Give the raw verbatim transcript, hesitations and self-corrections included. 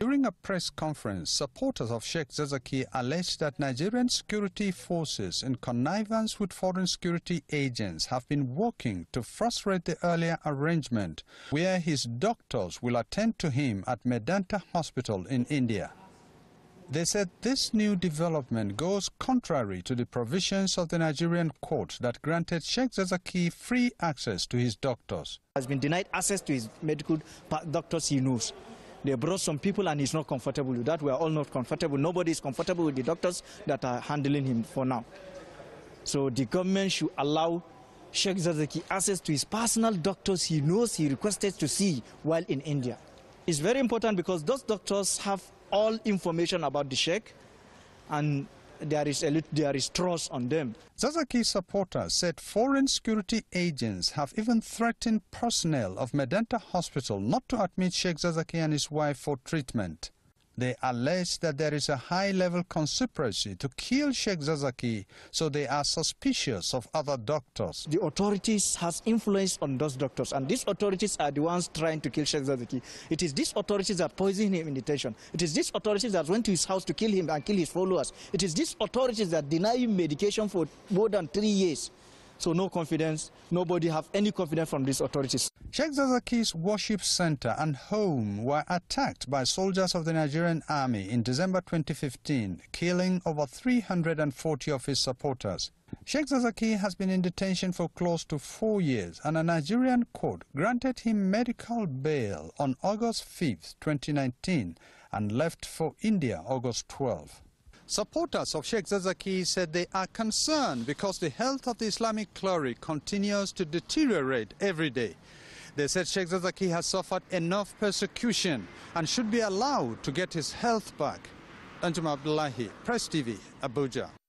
During a press conference, supporters of Sheikh Zakzaki alleged that Nigerian security forces, in connivance with foreign security agents, have been working to frustrate the earlier arrangement where his doctors will attend to him at Medanta Hospital in India. They said this new development goes contrary to the provisions of the Nigerian court that granted Sheikh Zakzaki free access to his doctors. He has been denied access to his medical doctors he knows. They brought some people and he's not comfortable with that. We are all not comfortable. Nobody is comfortable with the doctors that are handling him for now. So the government should allow Sheikh Zakzaki access to his personal doctors he knows he requested to see while in India. It's very important because those doctors have all information about the Sheikh and there is, a, there is trust on them. Zakzaki supporters said foreign security agents have even threatened personnel of Medanta Hospital not to admit Sheikh Zakzaki and his wife for treatment. They allege that there is a high-level conspiracy to kill Sheikh Zakzaki, so they are suspicious of other doctors. The authorities has influence on those doctors, and these authorities are the ones trying to kill Sheikh Zakzaki. It is these authorities that poisoned him in detention. It is these authorities that went to his house to kill him and kill his followers. It is these authorities that deny him medication for more than three years. So no confidence, nobody have any confidence from these authorities. Sheikh Zakzaki's worship center and home were attacked by soldiers of the Nigerian army in December twenty fifteen, killing over three hundred forty of his supporters. Sheikh Zakzaki has been in detention for close to four years, and a Nigerian court granted him medical bail on August fifth, twenty nineteen, and left for India August twelfth. Supporters of Sheikh Zakzaki said they are concerned because the health of the Islamic cleric continues to deteriorate every day. They said Sheikh Zakzaki has suffered enough persecution and should be allowed to get his health back. Danjuma Abdullahi, Press T V, Abuja.